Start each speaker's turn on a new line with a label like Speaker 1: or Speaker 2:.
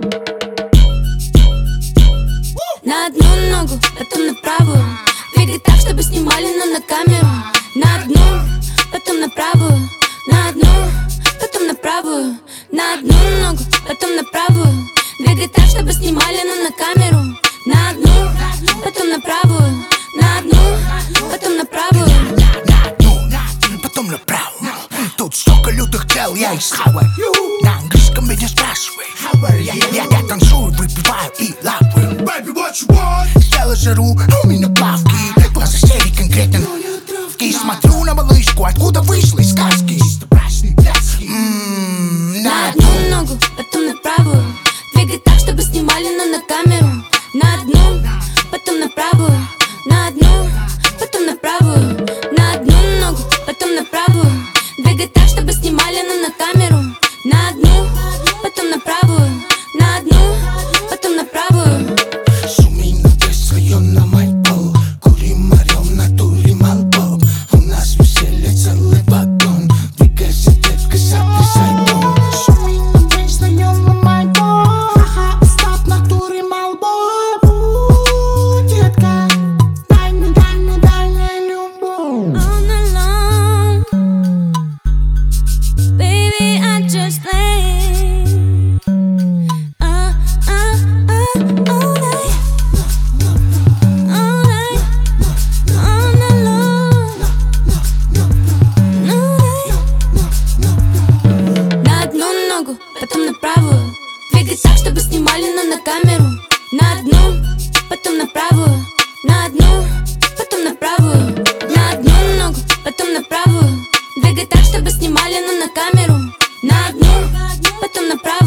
Speaker 1: На одну ногу, потом на правую. Двигай так, чтобы снимали, но на камеру. На одну, потом на правую. На одну, потом на правую. На одну ногу, потом на правую. Двигай так, чтобы снимали, но на камеру. На одну, потом на правую. На одну, потом на правую.
Speaker 2: На одну, потом на правую. Тут столько лютых тел, я из Хавай. На английском меня спрашивай. Я танцую, выпиваю и лапаю. Baby, what you want? Сделай жару, у меня плавки. Глаза серии конкретно и смотрю на малышку, откуда вышла из сказки.
Speaker 1: На одну ногу, потом на правую. Двигай так, чтобы снимали, но на камеру. На одну, потом на правую. На одну, потом на правую. На одну ногу, потом на правую. Двигай так, чтобы снимали, но на камеру. На одну, потом на правую. На одну, потом на правую.
Speaker 2: Шумим на весь район на Майпл. Курим, орем, натурим альбом. У нас веселье целый вагон. Двигайся, детка, сотрясай дом. Шумим на весь район на Майпл. Ха-ха, стоп, натурим альбом. Детка, дай мне любовь.
Speaker 1: All alone, baby, I just play. All night, all night, all night long. На одну ногу, потом на правую. Двигай так, чтобы снимали, но на камеру. На одну, потом на правую. На одну, потом на правую. На одну ногу, потом на правую. Двигай так, чтобы снимали, но на камеру. На одну, потом на правую.